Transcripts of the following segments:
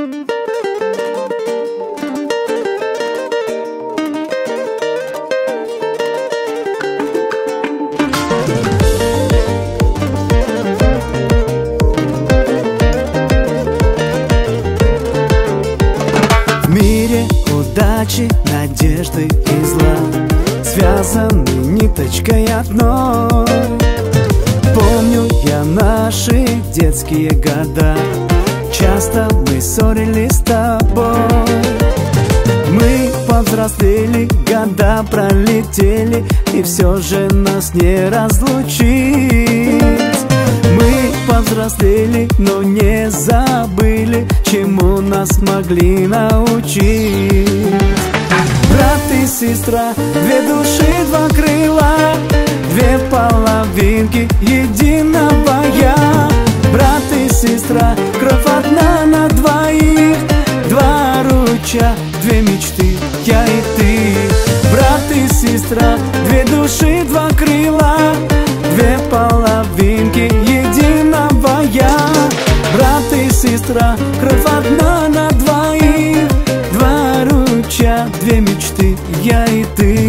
Удачи, надежды и зла связаны ниточкой одной. Помню я наши детские года, часто мы ссорились с тобой. Мы повзрослели, года пролетели, и все же нас не разлучить. Мы повзрослели, но не забыли, чему нас могли научить. Брат и сестра, две души, два крыла, две половинки единого я. Брат и сестра, кровь одна на двоих, два ручья, две мечты, я и ты. Брат и сестра, две души, два крыла, две половинки единого я. Брат и сестра, кровь одна на двоих, два ручья, две мечты, я и ты.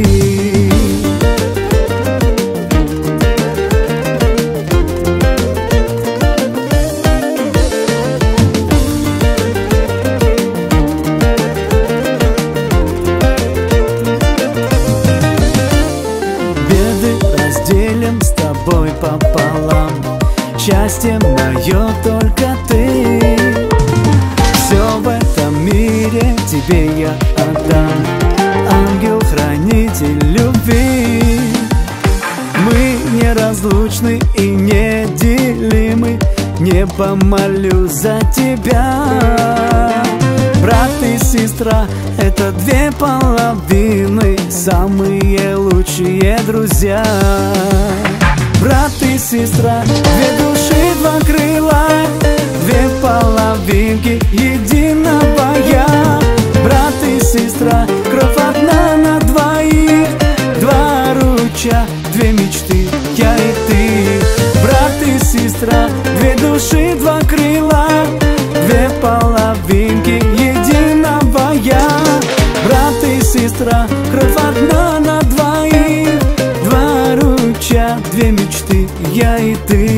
Разделим с тобой пополам, счастье мое только ты. Все в этом мире тебе я отдам, ангел-хранитель любви. Мы неразлучны и неделимы, небо молю за тебя. Брат и сестра — это две половины, самые лучшие друзья. Брат и сестра, две души, два крыла, две половинки единого я. Брат и сестра, кровь одна на двоих, два ручья, две мечты, я и ты. Брат и сестра, две души, два крыла, две половинки единого я. Брат и сестра, кровь одна на двоих, два ручья, две мечты, я и ты.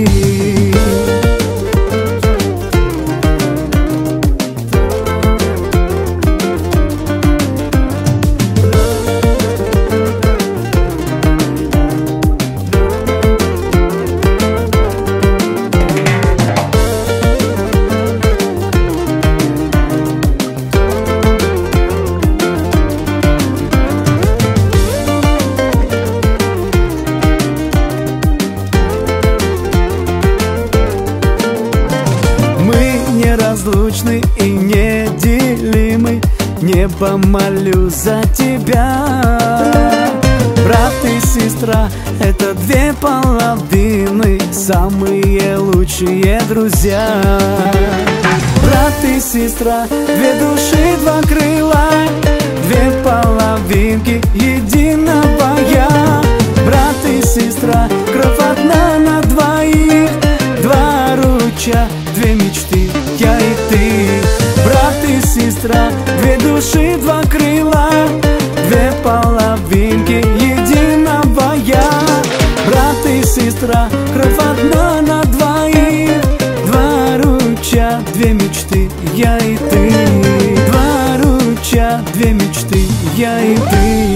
Неразлучны и неделимы, небо молю за тебя. Брат и сестра — это две половины, самые лучшие друзья. Брат и сестра, две души, два крыла, две половинки единого я. Брат и сестра, кровь одна на двоих, два ручья, две мечты, я и ты. Брат и сестра, две души, два крыла, две половинки единого я. Брат и сестра, кровь одна на двоих, два ручья, две мечты, я и ты. Два ручья, две мечты, я и ты.